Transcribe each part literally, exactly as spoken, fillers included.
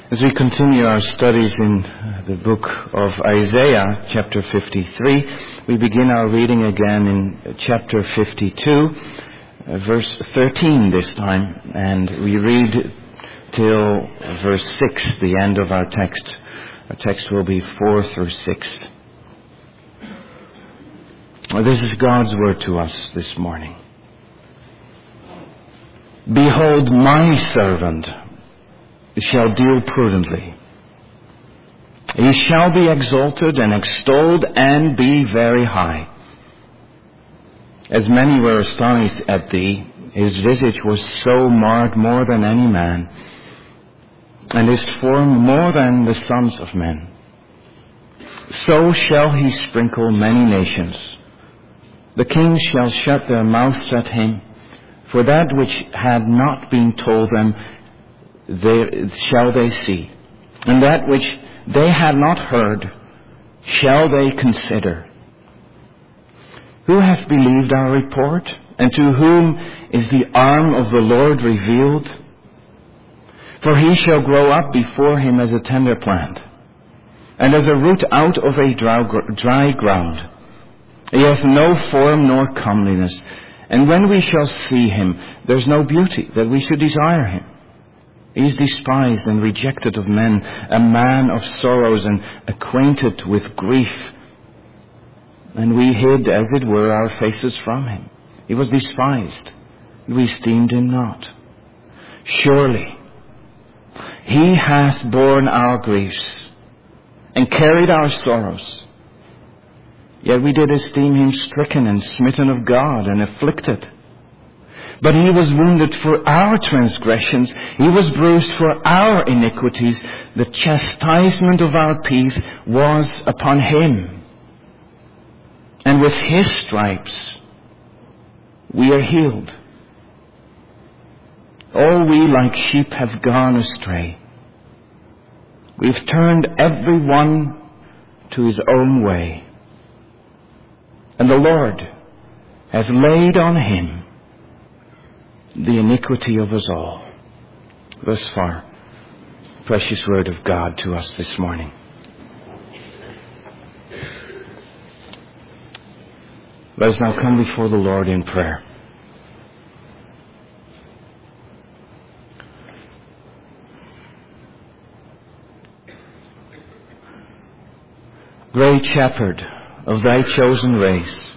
As we continue our studies in the book of Isaiah, chapter fifty-three, we begin our reading again in chapter fifty-two, verse thirteen this time, and we read till verse six, the end of our text. Our text will be four through six. This is God's word to us this morning. Behold, my servant shall deal prudently. He shall be exalted and extolled and be very high. As many were astonished at thee, his visage was so marred more than any man, and his form more than the sons of men. So shall he sprinkle many nations. The kings shall shut their mouths at him, for that which had not been told them They, shall they see, and that which they had not heard shall they consider. Who hath believed our report, and to whom is the arm of the Lord revealed? For he shall grow up before him as a tender plant, and as a root out of a dry ground. He hath no form nor comeliness, and when we shall see him, there is no beauty that we should desire him. He is despised and rejected of men, a man of sorrows and acquainted with grief. And we hid, as it were, our faces from him. He was despised, and we esteemed him not. Surely he hath borne our griefs and carried our sorrows. Yet we did esteem him stricken and smitten of God and afflicted. But he was wounded for our transgressions. He was bruised for our iniquities. The chastisement of our peace was upon him. And with his stripes we are healed. All we like sheep have gone astray. We've turned every one to his own way. And the Lord has laid on him the iniquity of us all. Thus far, precious word of God to us this morning. Let us now come before the Lord in prayer. Great Shepherd of thy chosen race,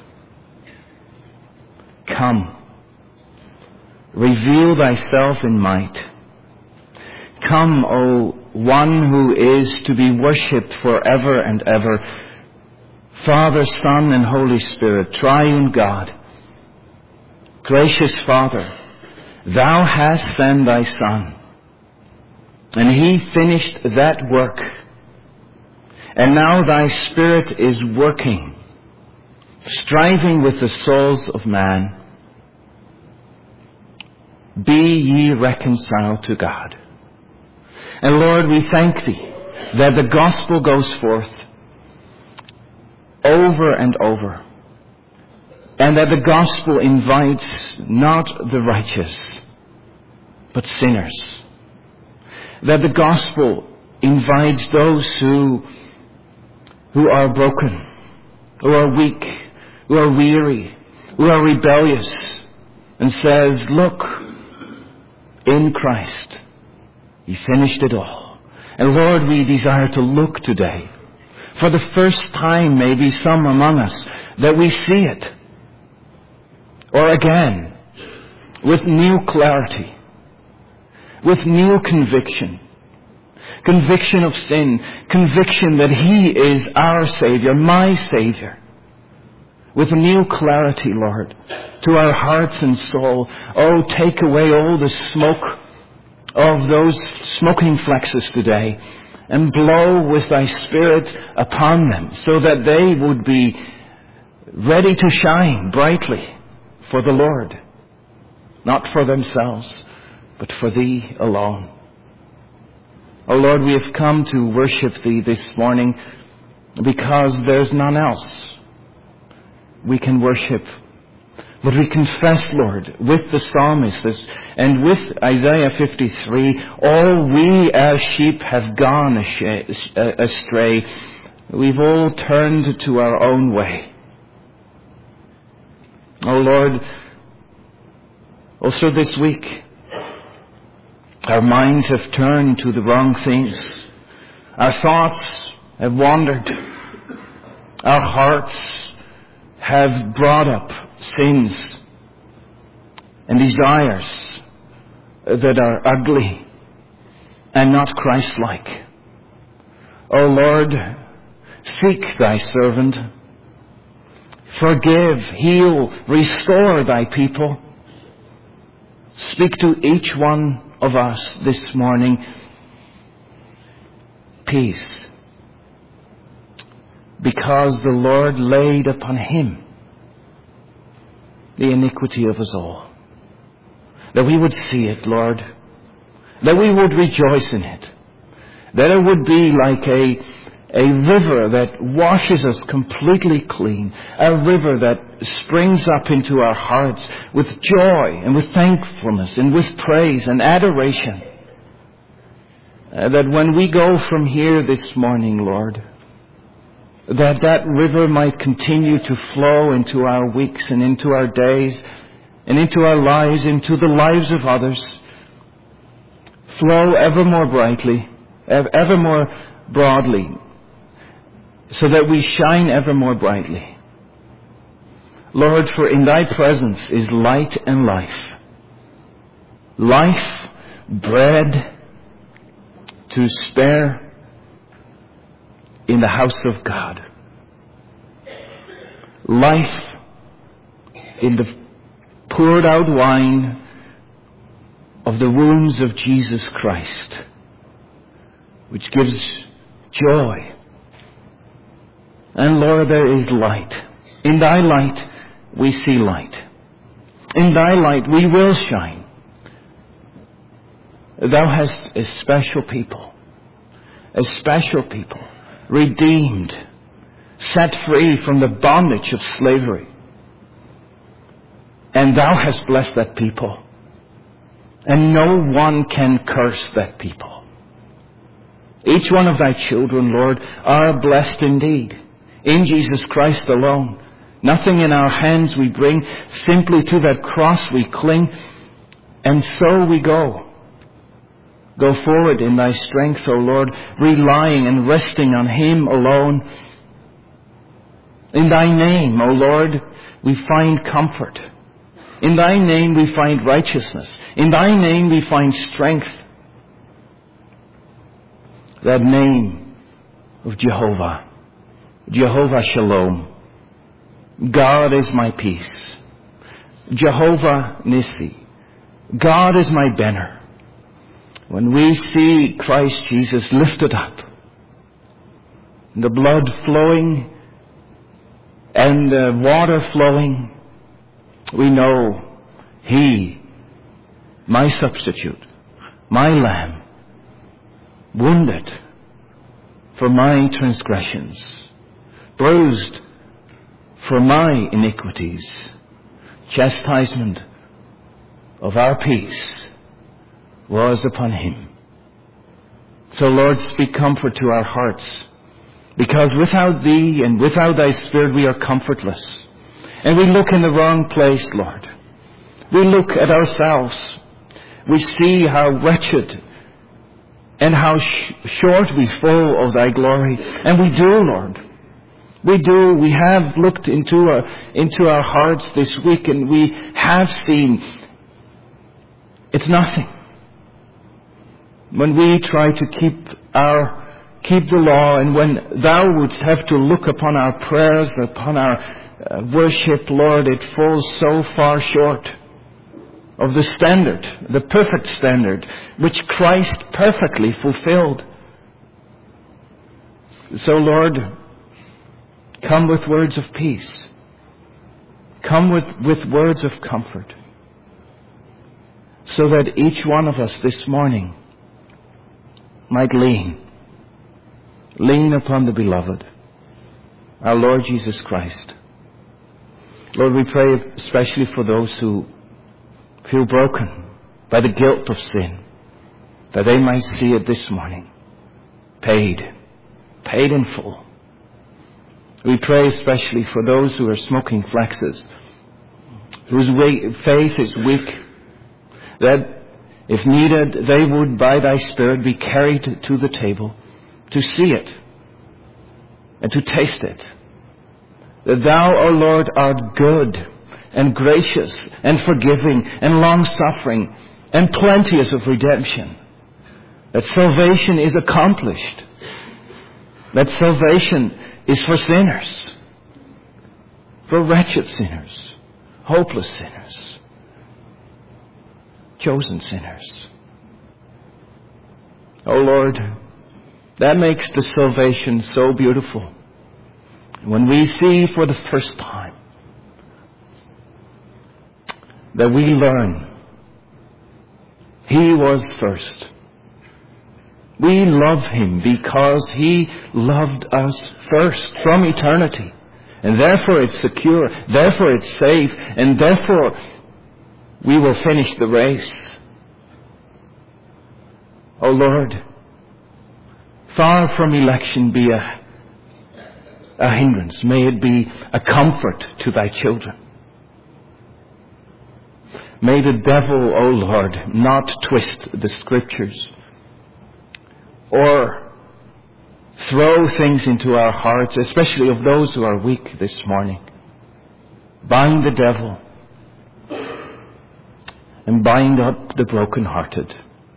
come. Reveal thyself in might. Come, O one who is to be worshipped forever and ever, Father, Son, and Holy Spirit, triune God. Gracious Father, thou hast sent thy Son, and he finished that work. And now thy Spirit is working, striving with the souls of man. Be ye reconciled to God. And Lord, we thank thee that the gospel goes forth over and over, and that the gospel invites not the righteous, but sinners. That the gospel invites those who, who are broken, who are weak, who are weary, who are rebellious, and says, look, in Christ, he finished it all. And Lord, we desire to look today, for the first time, maybe some among us, that we see it. Or again, with new clarity, with new conviction. Conviction of sin, conviction that he is our Savior, my Savior. With new clarity, Lord, to our hearts and soul. Oh, take away all the smoke of those smoking flexes today and blow with thy Spirit upon them so that they would be ready to shine brightly for the Lord. Not for themselves, but for thee alone. Oh Lord, we have come to worship thee this morning because there's none else we can worship But we confess, Lord, with the psalmist and with Isaiah fifty-three, all we as sheep have gone astray. We've all turned to our own way. Oh Lord, also this week, our minds have turned to the wrong things. Our thoughts have wandered. Our hearts have brought up sins and desires that are ugly and not Christ-like. O Lord, seek thy servant. Forgive, heal, restore thy people. Speak to each one of us this morning. Peace. Because the Lord laid upon him the iniquity of us all. That we would see it, Lord. That we would rejoice in it. That it would be like a, a river that washes us completely clean. A river that springs up into our hearts with joy and with thankfulness and with praise and adoration. Uh, that when we go from here this morning, Lord, that that river might continue to flow into our weeks and into our days and into our lives, into the lives of others. Flow ever more brightly, ever more broadly, so that we shine ever more brightly. Lord, for in thy presence is light and life. Life, bread to spare in the house of God. Life in the poured out wine of the wounds of Jesus Christ, which gives joy. And Lord, there is light. In thy light we see light. In thy light we will shine. Thou hast a special people, a special people, redeemed, set free from the bondage of slavery. And thou hast blessed that people. And no one can curse that people. Each one of thy children, Lord, are blessed indeed. In Jesus Christ alone. Nothing in our hands we bring. Simply to that cross we cling. And so we go. Go forward in thy strength, O Lord, relying and resting on him alone. In thy name, O Lord, we find comfort. In thy name we find righteousness. In thy name we find strength. That name of Jehovah. Jehovah Shalom. God is my peace. Jehovah Nissi. God is my banner. When we see Christ Jesus lifted up, the blood flowing and the water flowing, we know he, my substitute, my lamb, wounded for my transgressions, bruised for my iniquities, chastisement of our peace was upon him. So Lord, speak comfort to our hearts, because without thee and without thy Spirit we are comfortless. And we look in the wrong place, Lord. We look at ourselves. We see how wretched and how sh- short we fall of thy glory. And we do, Lord. We do. We have looked into our, into our hearts this week, and we have seen it's nothing. When we try to keep our keep the law, and when thou wouldst have to look upon our prayers, upon our uh, worship, Lord, it falls so far short of the standard, the perfect standard, which Christ perfectly fulfilled. So, Lord, come with words of peace. Come with, with words of comfort, so that each one of us this morning might lean, lean upon the beloved, our Lord Jesus Christ. Lord, we pray especially for those who feel broken by the guilt of sin, that they might see it this morning. Paid. Paid in full. We pray especially for those who are smoking flexes, whose faith is weak, that if needed, they would by thy Spirit be carried to the table to see it and to taste it. That thou, O Lord, art good and gracious and forgiving and long-suffering and plenteous of redemption. That salvation is accomplished. That salvation is for sinners, for wretched sinners, hopeless sinners, chosen sinners. Oh Lord, that makes the salvation so beautiful. When we see for the first time that we learn He was first. We love Him because He loved us first from eternity. And therefore it's secure, therefore it's safe, and therefore we will finish the race. Oh Lord, far from election be a, a hindrance. May it be a comfort to thy children. May the devil, O Lord, not twist the Scriptures or throw things into our hearts, especially of those who are weak this morning. Bind the devil and bind up the brokenhearted.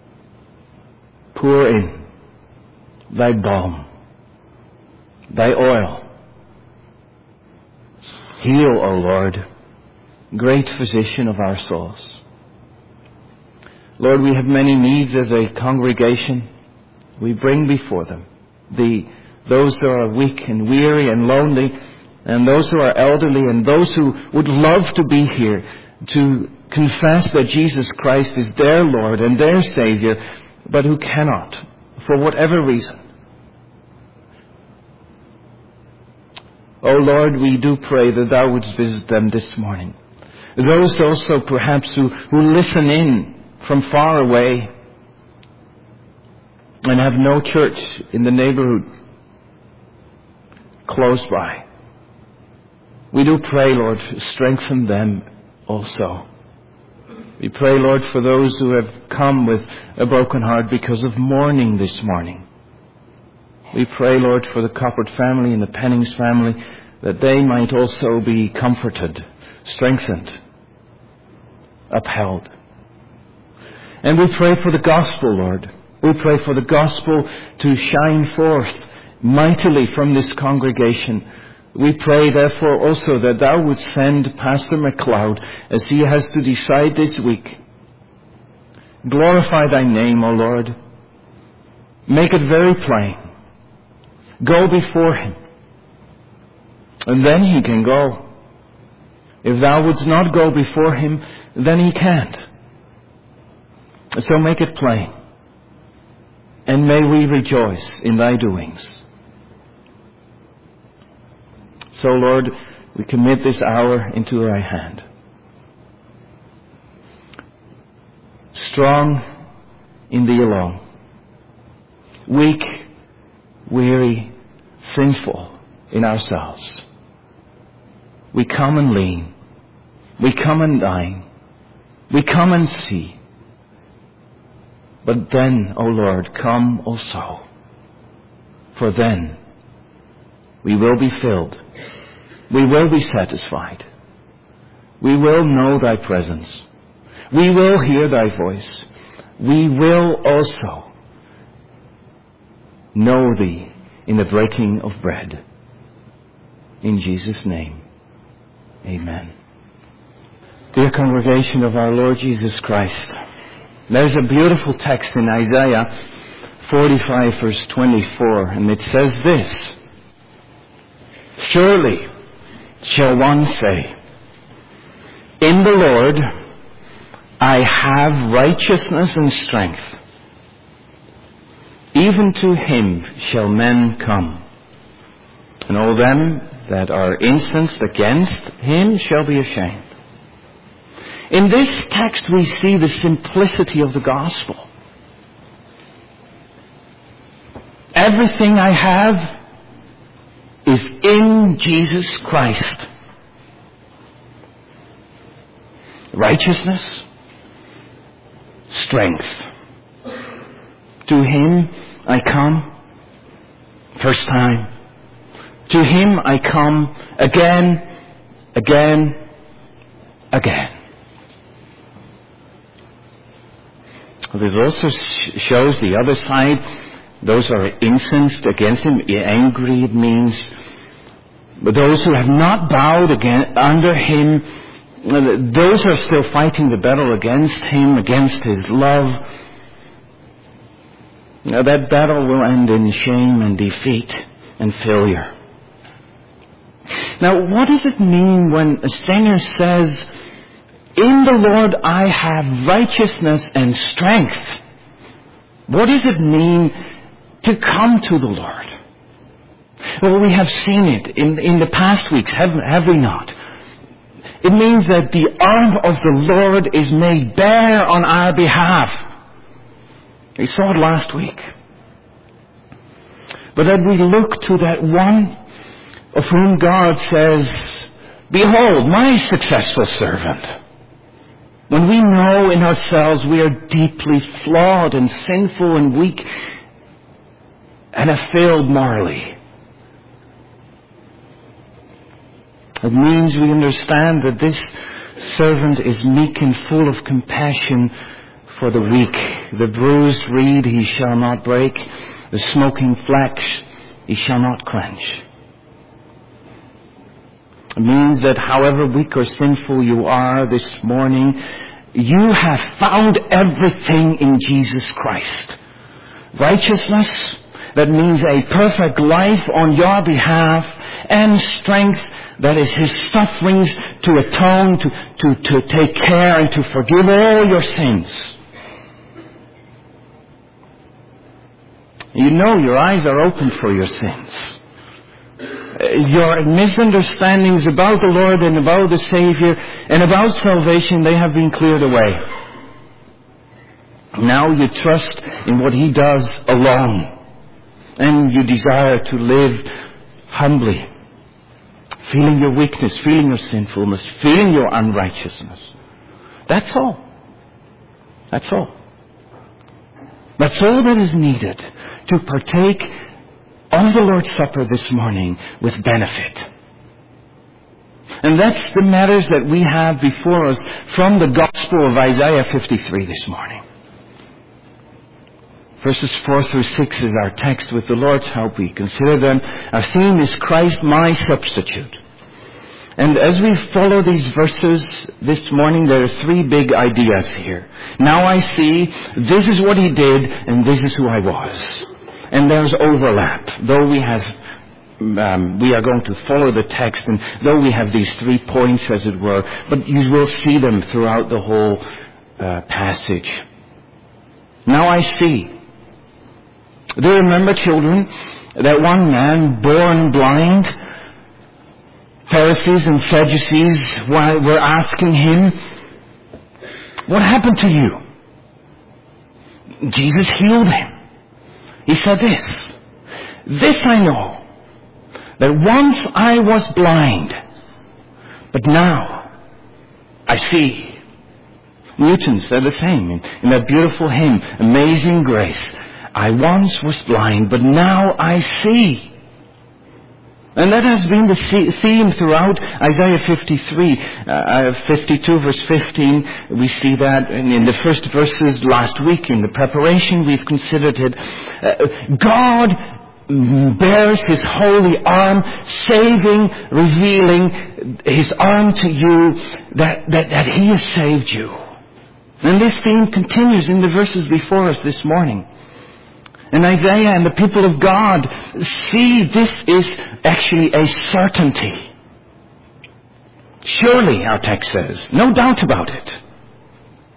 Pour in thy balm, thy oil. Heal, O Lord, great physician of our souls. Lord, we have many needs as a congregation. We bring before them the those who are weak and weary and lonely, and those who are elderly, and those who would love to be here to confess that Jesus Christ is their Lord and their Savior, but who cannot for whatever reason. Oh Lord, we do pray that thou wouldst visit them this morning. Those also perhaps who, who listen in from far away and have no church in the neighborhood close by. We do pray, Lord, strengthen them also. We pray, Lord, for those who have come with a broken heart because of mourning this morning. We pray, Lord, for the Coppert family and the Pennings family, that they might also be comforted, strengthened, upheld. And we pray for the gospel, Lord. We pray for the gospel to shine forth mightily from this congregation. We pray, therefore, also that thou would send Pastor MacLeod as he has to decide this week. Glorify thy name, O Lord. Make it very plain. Go before him. And then he can go. If thou wouldst not go before him, then he can't. So make it plain. And may we rejoice in thy doings. So, Lord, we commit this hour into thy hand. Strong in thee alone. Weak, weary, sinful in ourselves. We come and lean. We come and dine. We come and see. But then, O Lord, come also. For then we will be filled. We will be satisfied. We will know thy presence. We will hear thy voice. We will also know thee in the breaking of bread. In Jesus' name, amen. Dear congregation of our Lord Jesus Christ, there's a beautiful text in Isaiah forty-five verse twenty-four, and it says this: Surely shall one say, in the Lord I have righteousness and strength. Even to him shall men come, and all them that are incensed against him shall be ashamed. In this text we see the simplicity of the gospel. Everything I have is in Jesus Christ. Righteousness, strength. To him I come, first time. To him I come again, again, again. This also shows the other side. Those who are incensed against him, angry it means. But those who have not bowed again, under him, those are still fighting the battle against him, against his love. Now that battle will end in shame and defeat and failure. Now what does it mean when Stainer says, in the Lord I have righteousness and strength? What does it mean to come to the Lord? Well, we have seen it in, in the past weeks, have, have we not? It means that the arm of the Lord is made bare on our behalf. We saw it last week. But that we look to that one of whom God says, behold, my successful servant. When we know in ourselves we are deeply flawed and sinful and weak and have failed morally. It means we understand that this servant is meek and full of compassion for the weak. The bruised reed he shall not break, the smoking flax he shall not quench. It means that however weak or sinful you are this morning, you have found everything in Jesus Christ. Righteousness, that means a perfect life on your behalf, and strength, that is his sufferings to atone, to, to, to take care and to forgive all your sins. You know your eyes are open for your sins. Your misunderstandings about the Lord and about the Savior and about salvation, they have been cleared away. Now you trust in what he does alone. And you desire to live humbly, feeling your weakness, feeling your sinfulness, feeling your unrighteousness. That's all. That's all. That's all that is needed to partake of the Lord's Supper this morning with benefit. And that's the matters that we have before us from the Gospel of Isaiah fifty-three this morning. Verses four through six is our text. With the Lord's help we consider them. Our theme is Christ my substitute. And as we follow these verses this morning, there are three big ideas here. Now I see, this is what he did, and this is who I was. And there's overlap. Though we have, um, we are going to follow the text, and though we have these three points, as it were, but you will see them throughout the whole uh, passage. Now I see. Do you remember, children, that one man born blind? Pharisees and Sadducees were asking him, what happened to you? Jesus healed him. He said this, this I know, that once I was blind, but now I see. Newton said the same in, in that beautiful hymn, Amazing Grace. I once was blind, but now I see. And that has been the theme throughout Isaiah fifty-three, uh, fifty-two verse fifteen. We see that in the first verses last week in the preparation we've considered it. Uh, God bears his holy arm, saving, revealing his arm to you that, that, that he has saved you. And this theme continues in the verses before us this morning. And Isaiah and the people of God see this is actually a certainty. Surely, our text says, no doubt about it.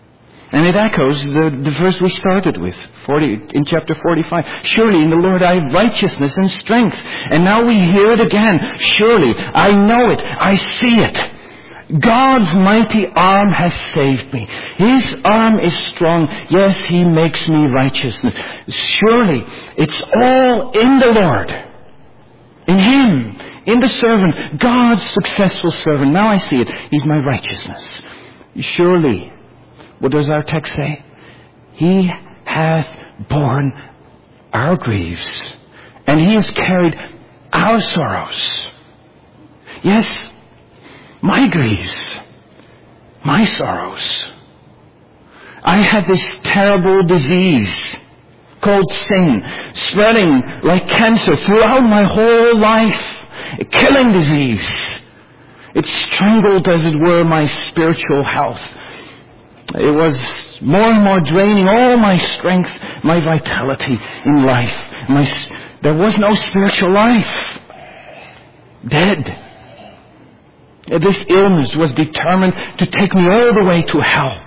And it echoes the, the verse we started with, forty, in chapter forty-five. Surely in the Lord I have righteousness and strength. And now we hear it again. Surely I know it. I see it. God's mighty arm has saved me. His arm is strong. Yes, He makes me righteous. Surely it's all in the Lord. In Him. In the servant. God's successful servant. Now I see it. He's my righteousness. Surely, what does our text say? He hath borne our griefs. And He has carried our sorrows. Yes, my griefs, my sorrows. I had this terrible disease called sin, spreading like cancer throughout my whole life, a killing disease. It strangled, as it were, my spiritual health. It was more and more draining all my strength, my vitality in life. My, there was no spiritual life. Dead. This illness was determined to take me all the way to hell.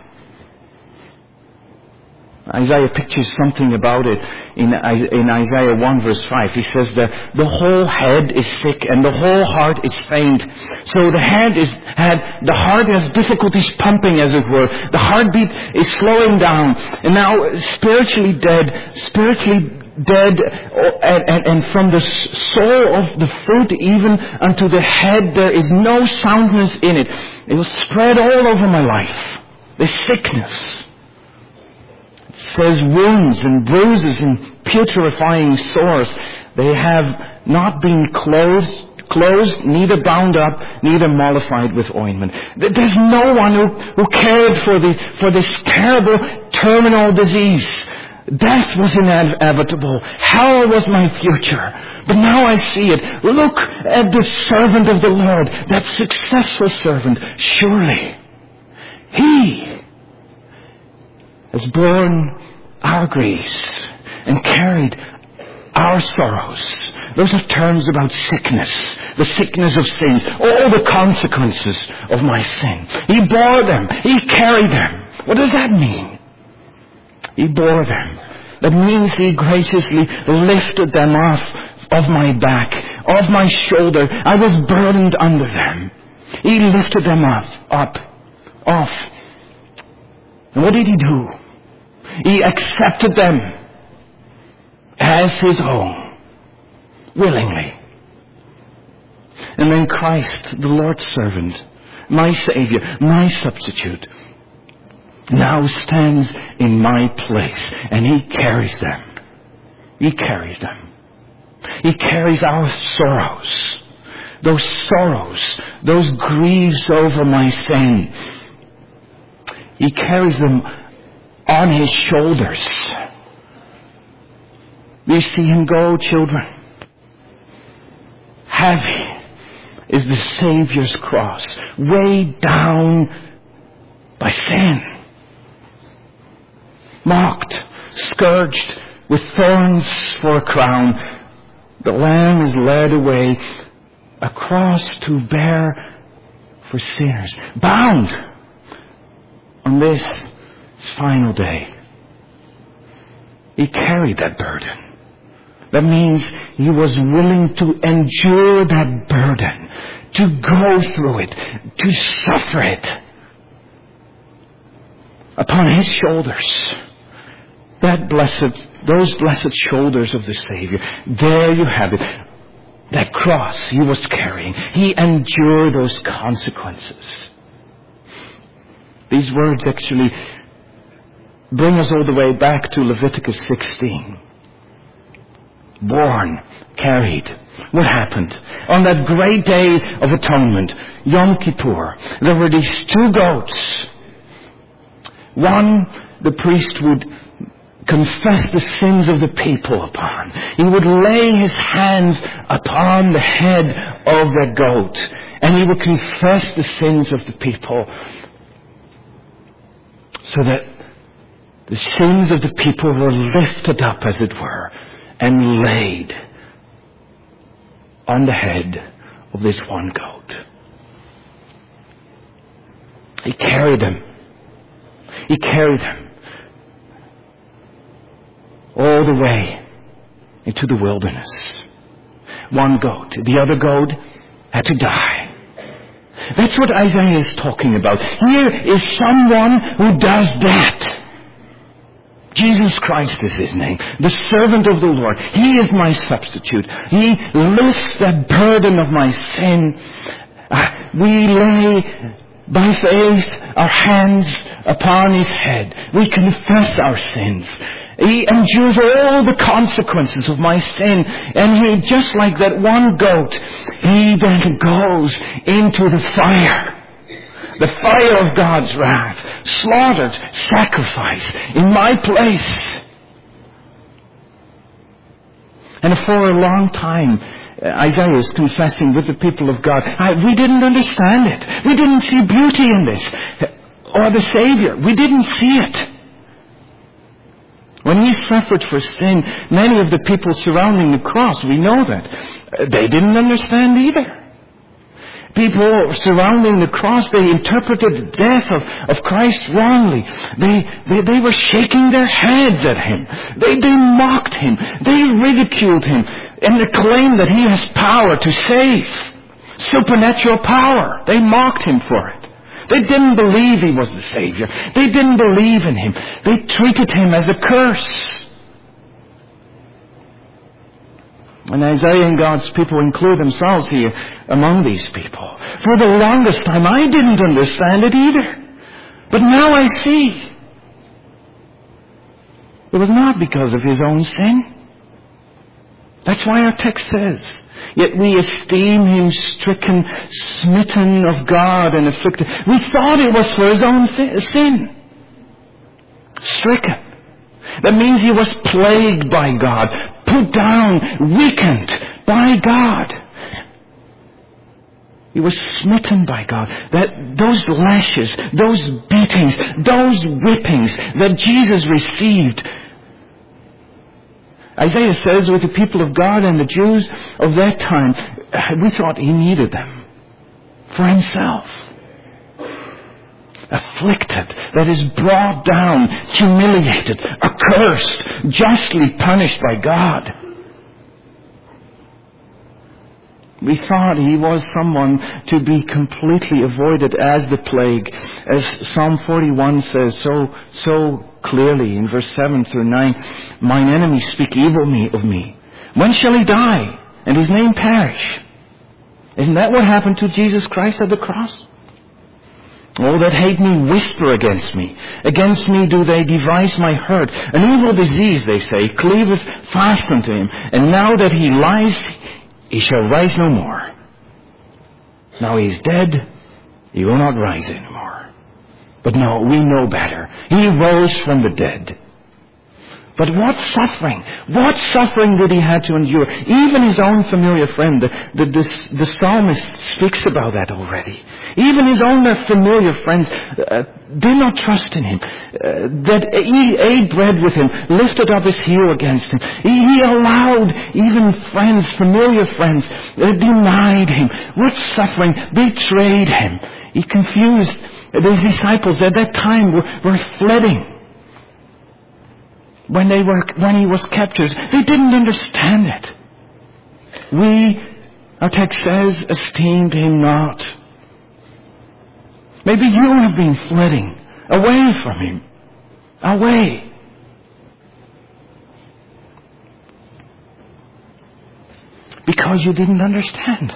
Isaiah pictures something about it in, in Isaiah one verse five. He says that the whole head is sick and the whole heart is faint. So the head is, had, the heart has difficulties pumping, as it were. The heartbeat is slowing down. And now spiritually dead, spiritually dead, and, and, and from the sole of the foot even unto the head, there is no soundness in it. It was spread all over my life. The sickness. It says wounds and bruises and putrefying sores. They have not been closed, closed, neither bound up, neither mollified with ointment. There's no one who, who cared for the for this terrible terminal disease. Death was inevitable. Hell was my future. But now I see it. Look at the servant of the Lord, that successful servant. Surely He has borne our griefs and carried our sorrows. Those are terms about sickness, the sickness of sins, all the consequences of my sin. He bore them. He carried them. What does that mean? He bore them. That means He graciously lifted them off of my back, off my shoulder. I was burdened under them. He lifted them up, up, off. And what did He do? He accepted them as His own, willingly. And then Christ, the Lord's servant, my Savior, my substitute, now stands in my place, and He carries them. He carries them. He carries our sorrows. Those sorrows, those griefs over my sin. He carries them on His shoulders. You see Him go, children. Heavy is the Savior's cross, weighed down by sin. Mocked, scourged, with thorns for a crown, the Lamb is led away, a cross to bear for sinners, bound on this his final day. He carried that burden. That means He was willing to endure that burden, to go through it, to suffer it upon His shoulders. That blessed, those blessed shoulders of the Savior. There you have it. That cross He was carrying. He endured those consequences. These words actually bring us all the way back to Leviticus sixteen. Born, carried. What happened? On that great day of atonement, Yom Kippur, there were these two goats. One, the priest would confess the sins of the people upon. He would lay his hands upon the head of the goat, and he would confess the sins of the people, so that the sins of the people were lifted up, as it were, and laid on the head of this one goat. He carried them. He carried them all the way into the wilderness. One goat. The other goat had to die. That's what Isaiah is talking about. Here is someone who does that. Jesus Christ is his name. The servant of the Lord. He is my substitute. He lifts the burden of my sin. Uh, we lay by faith our hands upon his head. We confess our sins. He endures all the consequences of my sin. And he, just like that one goat, he then goes into the fire. The fire of God's wrath. Slaughtered, sacrificed in my place. And for a long time, Isaiah is confessing with the people of God, we didn't understand it. We didn't see beauty in this. Or the Savior. We didn't see it. When he suffered for sin, many of the people surrounding the cross, we know that, they didn't understand either. People surrounding the cross, they interpreted the death of, of Christ wrongly. They, they, they were shaking their heads at him. They, they mocked him. They ridiculed him. And they claimed that he has power to save. Supernatural power. They mocked him for it. They didn't believe he was the Savior. They didn't believe in him. They treated him as a curse. And Isaiah and God's people include themselves here among these people. For the longest time, I didn't understand it either. But now I see. It was not because of his own sin. That's why our text says, yet we esteem him stricken, smitten of God and afflicted. We thought it was for his own th- sin. Stricken. That means he was plagued by God, put down, weakened by God. He was smitten by God. That those lashes, those beatings, those whippings that Jesus received. Isaiah says with the people of God and the Jews of that time, we thought he needed them for himself. Afflicted, that is brought down, humiliated, accursed, justly punished by God. We thought he was someone to be completely avoided as the plague. As Psalm forty-one says so so clearly in verse seven through nine, mine enemies speak evil me of me. When shall he die and his name perish? Isn't that what happened to Jesus Christ at the cross? All that hate me whisper against me. Against me do they devise my hurt. An evil disease, they say, cleaveth fast unto him. And now that he lies, he shall rise no more. Now he is dead, he will not rise anymore. But no, we know better. He rose from the dead. But what suffering, what suffering did he have to endure? Even his own familiar friend, the, the, the, the psalmist speaks about that already. Even his own familiar friends uh, did not trust in him. Uh, that he ate bread with him, lifted up his heel against him. He, he allowed even friends, familiar friends, uh, denied him. What suffering, betrayed him. He confused. His disciples at that time were, were flitting. When they were, when he was captured, they didn't understand it. We, our text says, esteemed him not. Maybe you have been flitting away from him. Away. Because you didn't understand.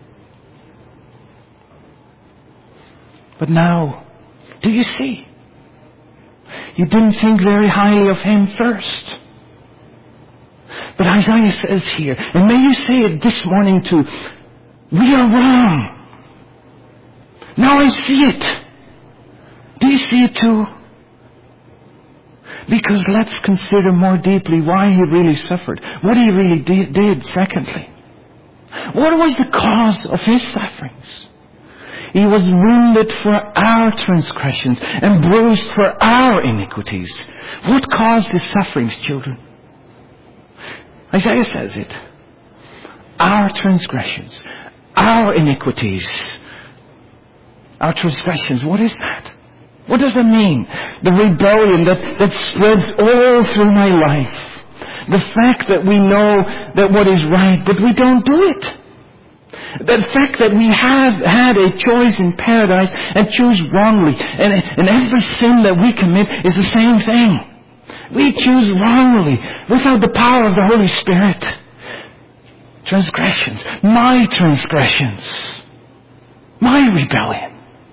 But now, do you see? You didn't think very highly of him first. But Isaiah says here, and may you say it this morning too, we are wrong. Now I see it. Do you see it too? Because let's consider more deeply why he really suffered. What he really did, did secondly. What was the cause of his sufferings? He was wounded for our transgressions and bruised for our iniquities. What caused his sufferings, children? Isaiah says it. Our transgressions, our iniquities, our transgressions. What is that? What does it mean? The rebellion that, that spreads all through my life. The fact that we know that what is right, but we don't do it. The fact that we have had a choice in paradise and choose wrongly. And, and every sin that we commit is the same thing. We choose wrongly without the power of the Holy Spirit. Transgressions. My transgressions. My rebellion.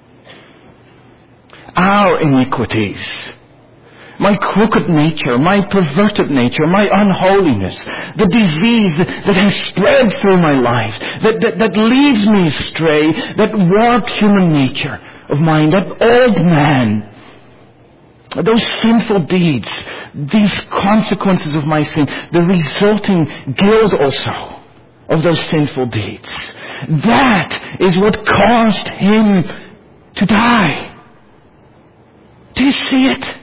Our iniquities. My crooked nature, my perverted nature, my unholiness, the disease that, that has spread through my life, that, that, that leads me astray, that warped human nature of mine, that old man, those sinful deeds, these consequences of my sin, the resulting guilt also of those sinful deeds. That is what caused him to die. Do you see it?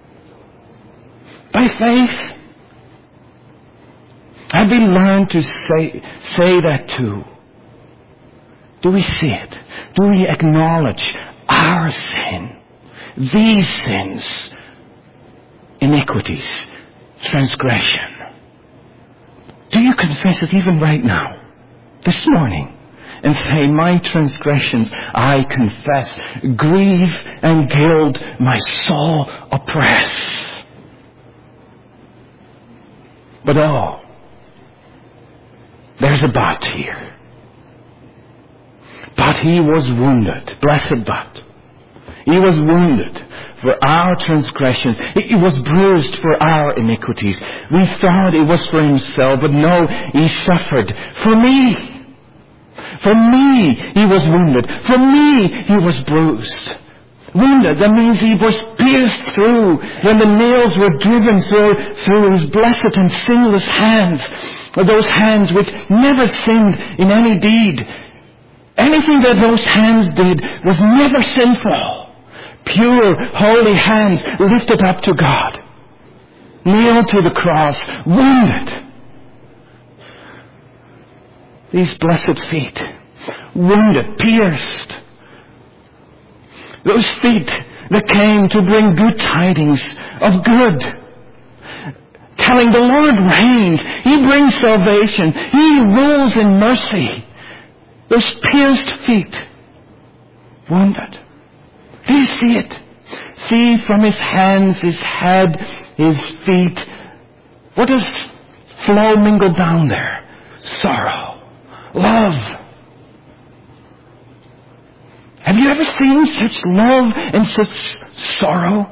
By faith. Have we learned to say, say that too? Do we see it? Do we acknowledge our sin? These sins, iniquities, transgression. Do you confess it even right now, this morning, and say, my transgressions I confess, grieve and guilt my soul oppress. But oh, there's a but here. But he was wounded, blessed but. He was wounded for our transgressions. He was bruised for our iniquities. We thought it was for himself, but no, he suffered for me. For me, he was wounded. For me, he was bruised. Wounded, that means he was pierced through when the nails were driven through, through his blessed and sinless hands. Those hands which never sinned in any deed. Anything that those hands did was never sinful. Pure, holy hands lifted up to God. Nailed to the cross, wounded. These blessed feet, wounded, pierced. Those feet that came to bring good tidings of good. Telling the Lord reigns. He brings salvation. He rules in mercy. Those pierced feet. Wounded. Do you see it? See from his hands, his head, his feet. What does flow mingle down there? Sorrow. Love. Have you ever seen such love and such sorrow?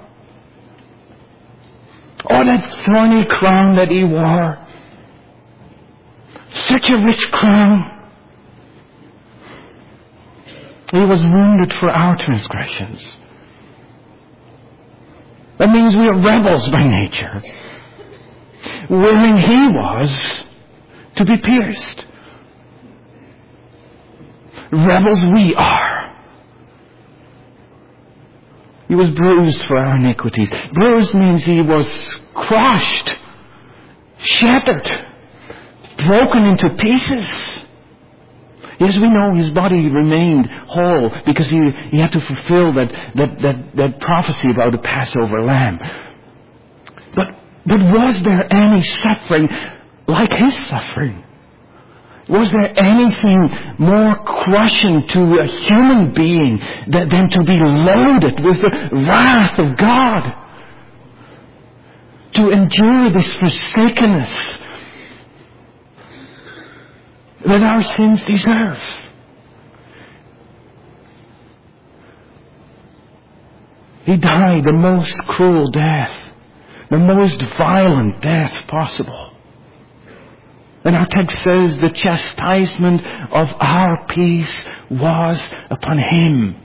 Oh, that thorny crown that he wore. Such a rich crown. He was wounded for our transgressions. That means we are rebels by nature. Willing he was to be pierced. Rebels we are. He was bruised for our iniquities. Bruised means he was crushed, shattered, broken into pieces. Yes, we know his body remained whole because he, he had to fulfill that, that, that, that prophecy about the Passover lamb. But, but was there any suffering like his suffering? Was there anything more crushing to a human being than, than to be loaded with the wrath of God? To endure this forsakenness that our sins deserve. He died the most cruel death, the most violent death possible. And our text says the chastisement of our peace was upon him.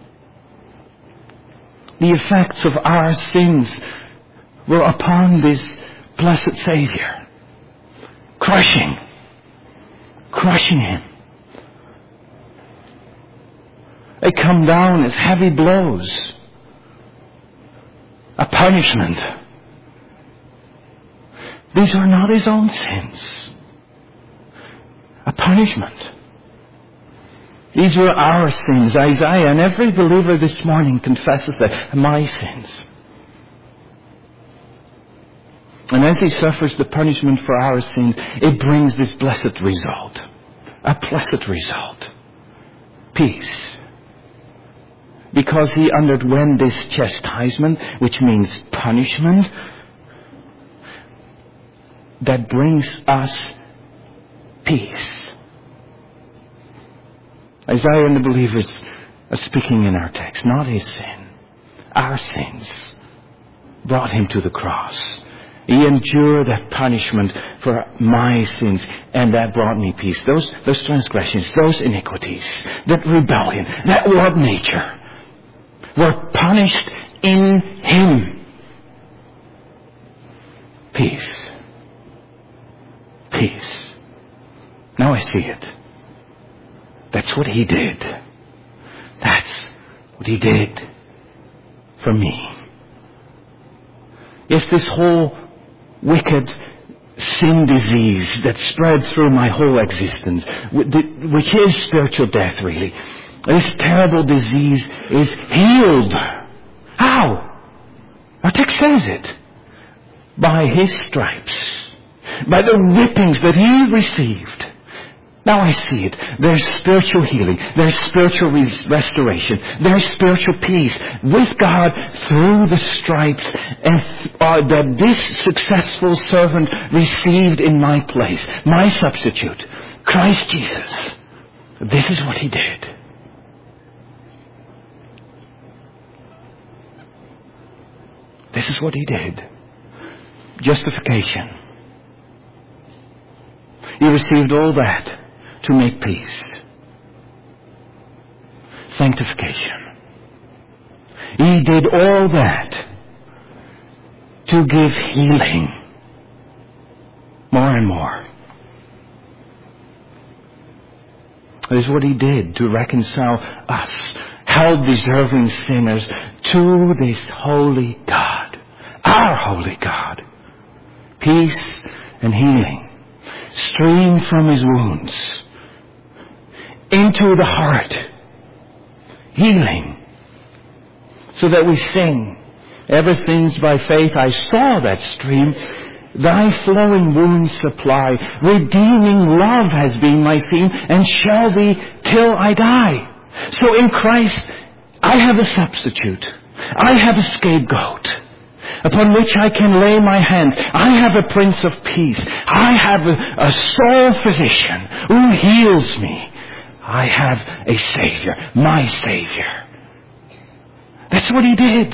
The effects of our sins were upon this blessed Savior. Crushing. Crushing him. They come down as heavy blows. A punishment. These were not his own sins. A punishment. These were our sins. Isaiah and every believer this morning confesses that. My sins. And as he suffers the punishment for our sins, it brings this blessed result. A blessed result. Peace. Because he underwent this chastisement, which means punishment, that brings us peace. Isaiah and the believers are speaking in our text, not his sin. Our sins brought him to the cross. He endured that punishment for my sins, and that brought me peace. Those, those transgressions, those iniquities, that rebellion, that warped nature were punished in him. Peace. Peace. Now I see it. That's what he did. That's what he did for me. Yes, this whole wicked sin disease that spread through my whole existence, which is spiritual death really, this terrible disease is healed. How? Our text says it. By his stripes. By the whippings that he received. Now I see it. There's spiritual healing. There's spiritual res- restoration. There's spiritual peace with God through the stripes and th- uh, that this successful servant received in my place. My substitute. Christ Jesus. This is what he did. This is what he did. Justification. He received all that to make peace. Sanctification. He did all that to give healing. More and more. This is what he did to reconcile us, hell-deserving sinners, to this holy God. Our holy God. Peace and healing stream from his wounds into the heart. Healing. So that we sing, ever since by faith I saw that stream, thy flowing wounds supply. Redeeming love has been my theme and shall be till I die. So in Christ I have a substitute. I have a scapegoat upon which I can lay my hand. I have a Prince of Peace. I have a, a sole physician who heals me. I have a Savior, my Savior. That's what he did.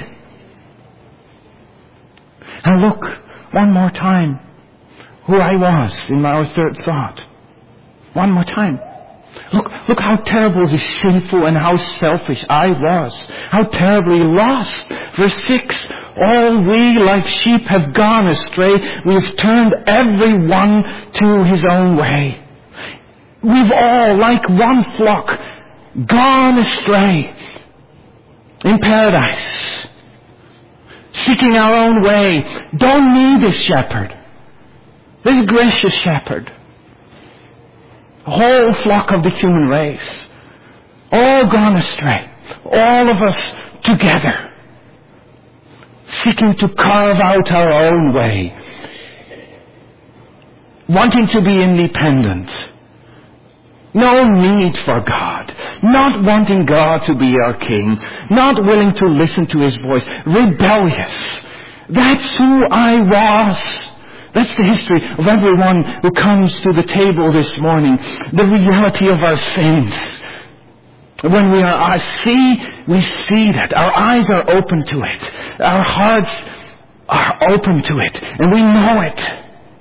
And look, one more time, who I was in my third thought. One more time. Look, look how terribly sinful and how selfish I was. How terribly lost. Verse six. All we like sheep have gone astray. We've turned every one to his own way. We've all, like one flock, gone astray in paradise. Seeking our own way. Don't need this shepherd. This gracious shepherd. A whole flock of the human race. All gone astray. All of us together. Seeking to carve out our own way. Wanting to be independent. No need for God. Not wanting God to be our king. Not willing to listen to his voice. Rebellious. That's who I was. That's the history of everyone who comes to the table this morning. The reality of our sins. When we are, I see, we see that. Our eyes are open to it. Our hearts are open to it. And we know it.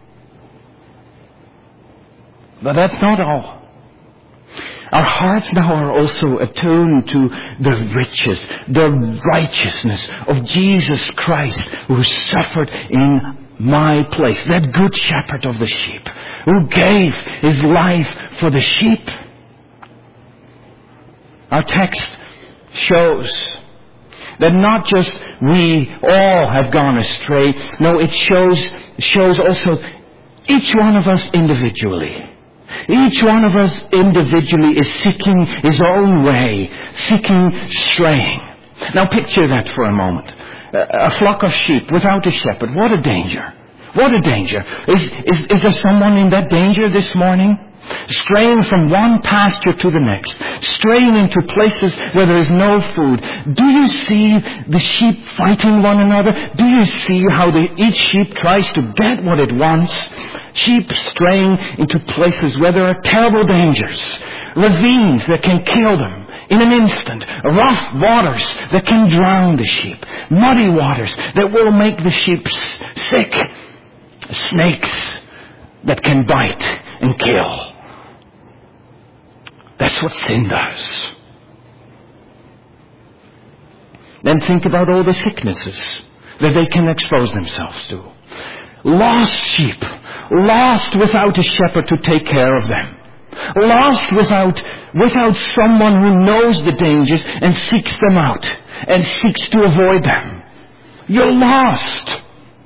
But that's not all. Our hearts now are also attuned to the riches, the righteousness of Jesus Christ, who suffered in my place. That good shepherd of the sheep, who gave his life for the sheep. Our text shows that not just we all have gone astray. No, it shows shows also each one of us individually. Each one of us individually is seeking his own way, seeking straying. Now picture that for a moment. A flock of sheep without a shepherd. What a danger. What a danger. Is, is, is there someone in that danger this morning? Straying from one pasture to the next. Straying into places where there is no food. Do you see the sheep fighting one another? Do you see how the, each sheep tries to get what it wants? Sheep straying into places where there are terrible dangers. Ravines that can kill them in an instant. Rough waters that can drown the sheep. Muddy waters that will make the sheep sick. Snakes that can bite and kill. That's what sin does. Then think about all the sicknesses that they can expose themselves to. Lost sheep. Lost without a shepherd to take care of them. Lost without, without someone who knows the dangers and seeks them out and seeks to avoid them. You're lost.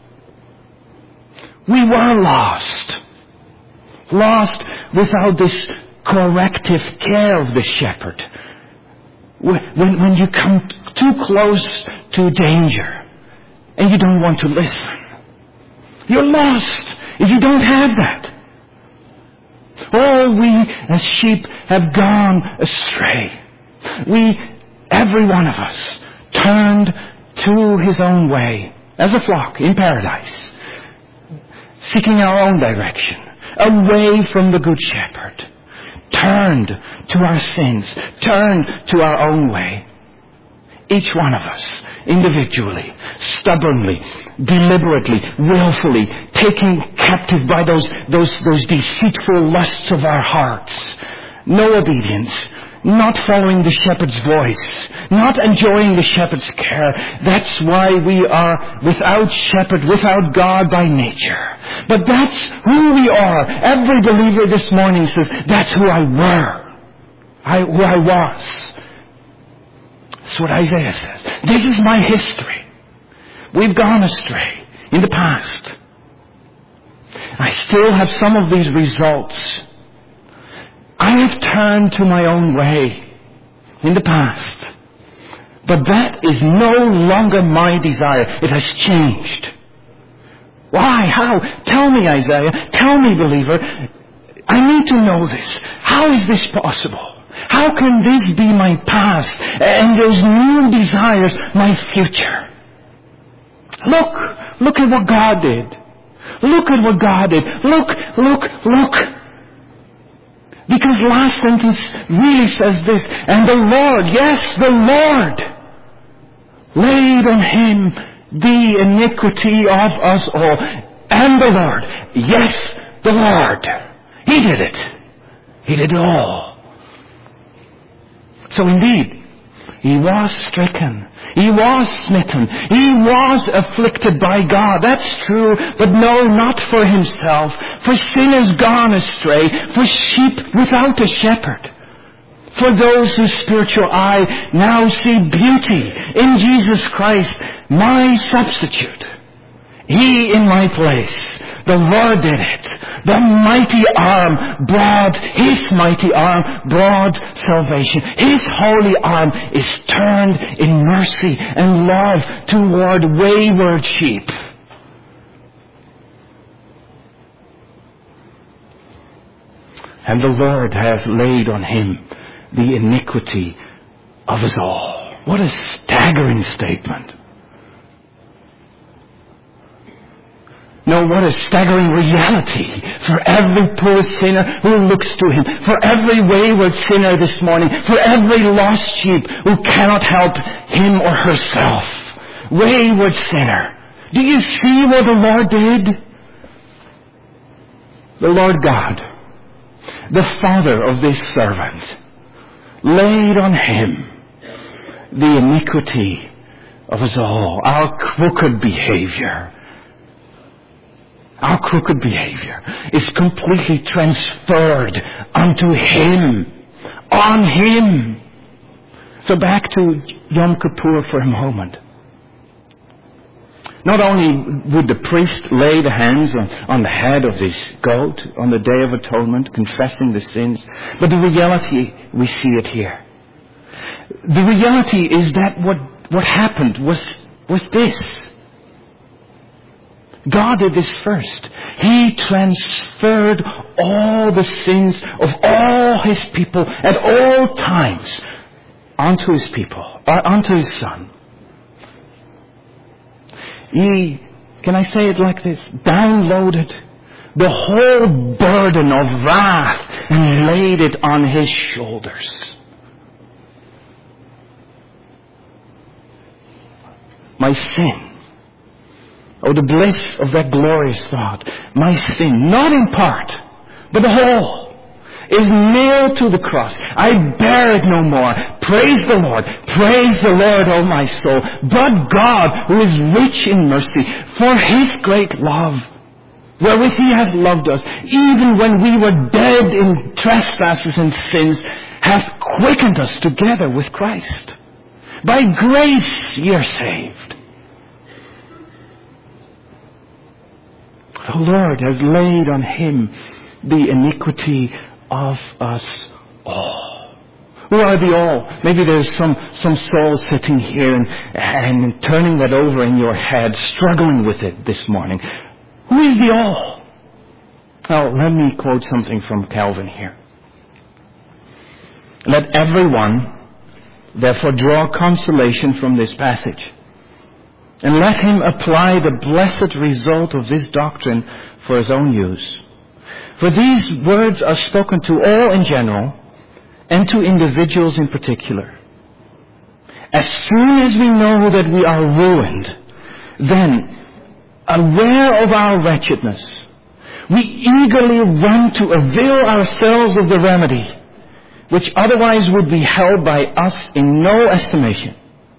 We were lost. Lost without this corrective care of the shepherd. When, when you come too close to danger and you don't want to listen. You're lost if you don't have that. All we as sheep have gone astray. We, every one of us, turned to his own way as a flock in paradise, seeking our own direction, away from the Good Shepherd. Turned to our sins, turned to our own way. Each one of us, individually, stubbornly, deliberately, willfully, taken captive by those, those, those deceitful lusts of our hearts. No obedience, not following the shepherd's voice, not enjoying the shepherd's care. That's why we are without shepherd, without God by nature. But that's who we are. Every believer this morning says, that's who I were. I, who I was. That's what Isaiah says. This is my history. We've gone astray in the past. I still have some of these results. I have turned to my own way in the past. But that is no longer my desire. It has changed. Why? How? Tell me, Isaiah. Tell me, believer. I need to know this. How is this possible? How can this be my past and those new desires my future? Look. Look at what God did. Look at what God did. Look, look, look. Because last sentence really says this, and the Lord, yes, the Lord, laid on him the iniquity of us all. And the Lord, yes, the Lord, he did it. He did it all. So indeed, he was stricken. He was smitten. He was afflicted by God. That's true. But no, not for himself. For sinners gone astray. For sheep without a shepherd. For those whose spiritual eye now see beauty in Jesus Christ, my substitute. He in my place. The Lord did it. The mighty arm brought, His mighty arm brought salvation. His holy arm is turned in mercy and love toward wayward sheep. And the Lord hath laid on him the iniquity of us all. What a staggering statement. No, what a staggering reality for every poor sinner who looks to him, for every wayward sinner this morning, for every lost sheep who cannot help him or herself. Wayward sinner. Do you see what the Lord did? The Lord God, the Father of this servant, laid on him the iniquity of us all, our crooked behavior. Our crooked behavior is completely transferred unto him, on him. So back to Yom Kippur for a moment. Not only would the priest lay the hands on, on the head of this goat on the Day of Atonement, confessing the sins, but the reality, we see it here. The reality is that what, what happened was, was this. God did this first. He transferred all the sins of all His people at all times onto His people, or onto His Son. He, can I say it like this, downloaded the whole burden of wrath and laid it on His shoulders. My sin. Oh, the bliss of that glorious thought. My sin, not in part, but the whole, is nailed to the cross. I bear it no more. Praise the Lord. Praise the Lord, O my soul. But God, who is rich in mercy, for His great love, wherewith He hath loved us, even when we were dead in trespasses and sins, hath quickened us together with Christ. By grace ye are saved. The Lord has laid on Him the iniquity of us all. Who are the all? Maybe there's some, some soul sitting here and, and turning that over in your head, struggling with it this morning. Who is the all? Now, let me quote something from Calvin here. Let everyone, therefore, draw consolation from this passage. And let him apply the blessed result of this doctrine for his own use. For these words are spoken to all in general, and to individuals in particular. As soon as we know that we are ruined, then, aware of our wretchedness, we eagerly run to avail ourselves of the remedy, which otherwise would be held by us in no estimation.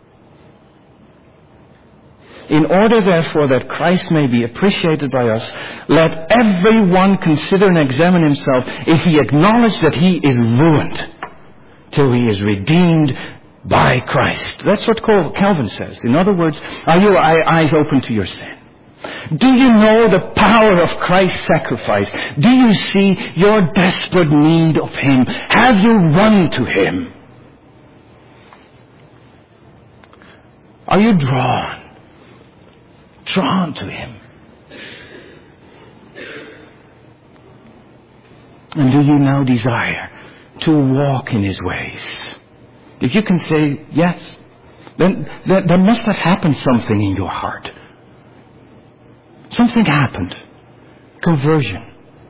In order, therefore, that Christ may be appreciated by us, let everyone consider and examine himself if he acknowledge that he is ruined, till he is redeemed by Christ. That's what Calvin says. In other words, are your eyes open to your sin? Do you know the power of Christ's sacrifice? Do you see your desperate need of Him? Have you run to Him? Are you drawn? Drawn to Him? And do you now desire to walk in His ways? If you can say yes, then there, there must have happened something in your heart. Something happened. Conversion.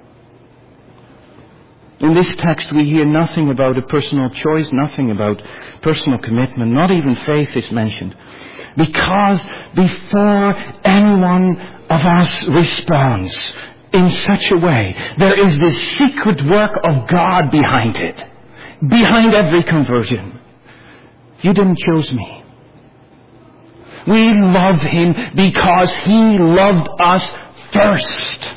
In this text we hear nothing about a personal choice, nothing about personal commitment, not even faith is mentioned. Because before any one of us responds in such a way, there is this secret work of God behind it. Behind every conversion. You didn't choose me. We love Him because He loved us first.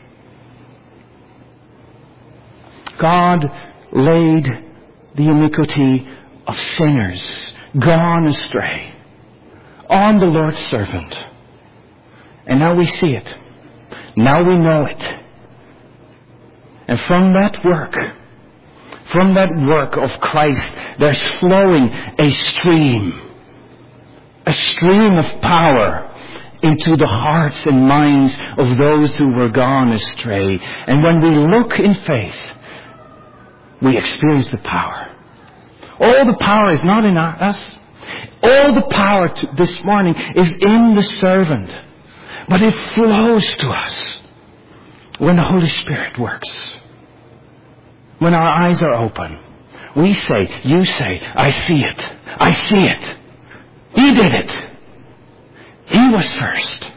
God laid the iniquity of sinners gone astray on the Lord's servant. And now we see it. Now we know it. And from that work, from that work of Christ, there's flowing a stream. A stream of power into the hearts and minds of those who were gone astray. And when we look in faith, we experience the power. All the power is not in us. All the power to this morning is in the servant. But it flows to us when the Holy Spirit works. When our eyes are open. We say, you say, I see it. I see it. He did it. He was first.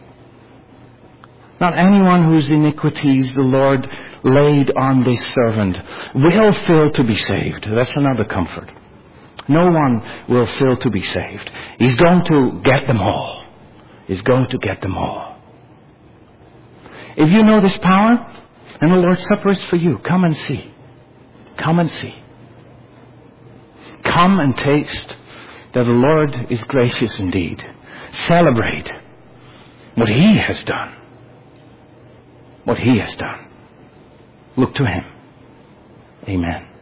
Not anyone whose iniquities the Lord laid on this servant will fail to be saved. That's another comfort. No one will fail to be saved. He's going to get them all. He's going to get them all. If you know this power, and the Lord's Supper is for you, come and see. Come and see. Come and taste that the Lord is gracious indeed. Celebrate what He has done. What He has done. Look to Him. Amen.